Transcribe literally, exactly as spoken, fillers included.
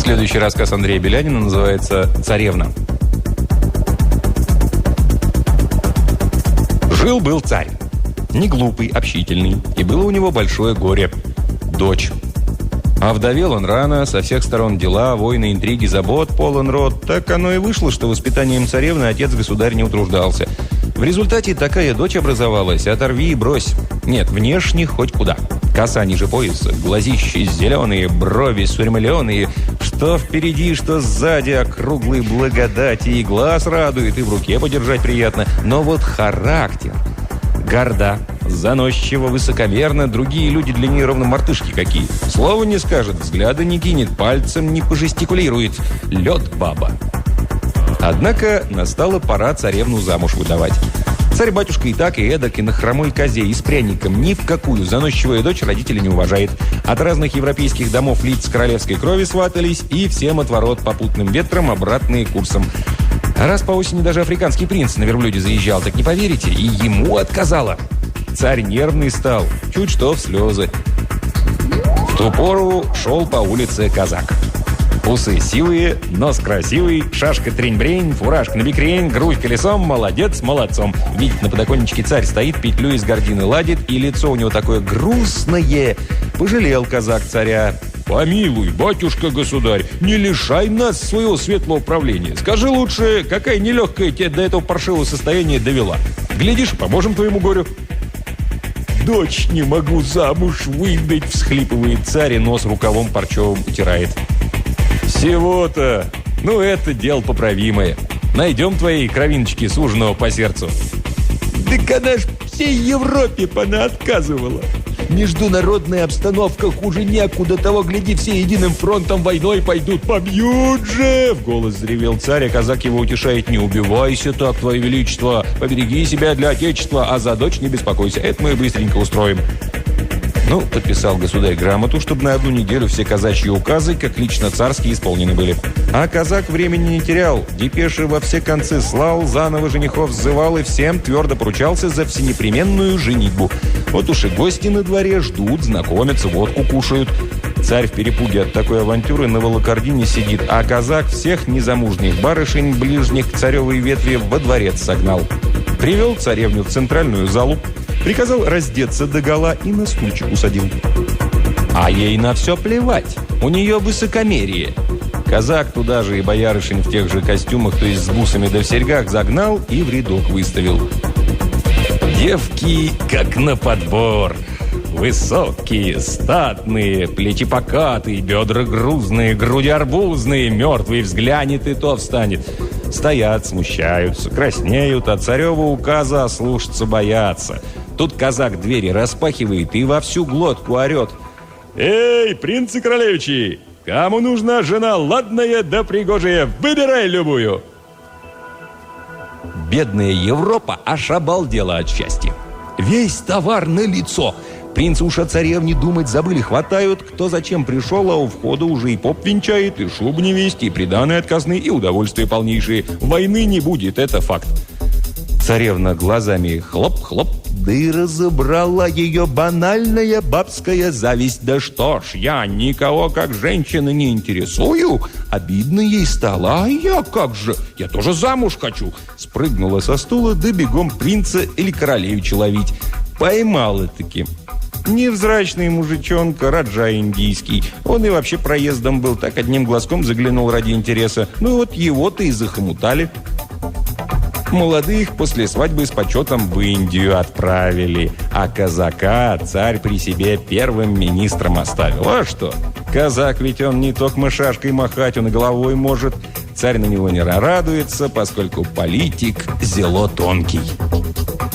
Следующий рассказ Андрея Белянина называется «Царевна». Жил-был царь. Не глупый, общительный. И было у него большое горе – дочь. А вдовел он рано, со всех сторон дела, войны, интриги, забот, полон род. Так оно и вышло, что воспитанием царевны отец-государь не утруждался. В результате такая дочь образовалась, оторви и брось. Нет, внешне хоть куда. Коса ниже пояса, глазищи зеленые, брови сурьмленые. Что впереди, что сзади, округлые благодати. И глаз радует, и в руке подержать приятно. Но вот характер... Горда, заносчиво, высокомерно, другие люди для нее ровно мартышки какие. Слова не скажет, взгляда не кинет, пальцем не пожестикулирует. Лед баба. Однако настала пора царевну замуж выдавать. Царь-батюшка и так, и эдак, и на хромой козе, и с пряником ни в какую заносчивую дочь родители не уважает. От разных европейских домов лиц королевской крови сватались, и всем отворот попутным ветром, обратные курсом. А раз по осени даже африканский принц на верблюде заезжал, так не поверите, и ему отказала. Царь нервный стал, чуть что в слезы. В ту пору шел по улице казак. Усы сивые, нос красивый, шашка трень-брень, фуражка на бикрень, грудь колесом, молодец, молодцом. Видит, на подоконничке царь стоит, петлю из гордины ладит, и лицо у него такое грустное. Пожалел казак царя. «Помилуй, батюшка-государь, не лишай нас своего светлого правления. Скажи лучше, какая нелегкая тебя до этого паршивого состояния довела. Глядишь, поможем твоему горю». «Дочь не могу замуж выдать», — всхлипывает царь и нос рукавом парчевым утирает. «Всего-то, ну это дело поправимое. Найдем твои кровиночки суженого по сердцу». «Так она ж всей Европе понаотказывала. Международная обстановка хуже некуда, того гляди, все единым фронтом войной пойдут. Побьют же!» В голос заревел царь, а казак его утешает: «Не убивайся так, твое величество, побереги себя для отечества, а за дочь не беспокойся, это мы быстренько устроим». Ну, подписал государь грамоту, чтобы на одну неделю все казачьи указы, как лично царские, исполнены были. А казак времени не терял, депеши во все концы слал, заново женихов сзывал и всем твердо поручался за всенепременную женитьбу. Вот уж и гости на дворе ждут, знакомятся, водку кушают. Царь в перепуге от такой авантюры на волокордине сидит, а казак всех незамужних барышень, ближних к царевой ветви, во дворец согнал. Привел царевню в центральную залу, приказал раздеться догола и на стульчик усадил. А ей на все плевать, у нее высокомерие. Казак туда же и боярышень в тех же костюмах, то есть с бусами да в серьгах, загнал и в рядок выставил. Девки как на подбор. Высокие, статные, плечи покатые, бедра грузные, груди арбузные, мертвый взглянет и то встанет. Стоят, смущаются, краснеют, а царева указа слушаться боятся. Тут казак двери распахивает и во всю глотку орет: «Эй, принцы-королевичи, кому нужна жена ладная да пригожая, выбирай любую!» Бедная Европа аж обалдела от счастья. Весь товар на лицо. Принцы уж о царевне думать забыли, хватают, кто зачем пришел, а у входа уже и поп венчает, и шуб невесте, и приданые отказные, и удовольствия полнейшие. Войны не будет, это факт. Царевна глазами хлоп-хлоп, да и разобрала ее банальная бабская зависть. Да что ж, я никого как женщина не интересую. Обидно ей стало. А я как же? Я тоже замуж хочу. Спрыгнула со стула, да бегом принца или королевича ловить. Поймала-таки. Невзрачный мужичонка, раджа индийский. Он и вообще проездом был, так одним глазком заглянул ради интереса. Ну вот его-то и захомутали. Молодых после свадьбы с почетом в Индию отправили. А казака царь при себе первым министром оставил. А что? Казак ведь он не только шашкой махать, он и головой может. Царь на него не радуется, поскольку политик зело тонкий.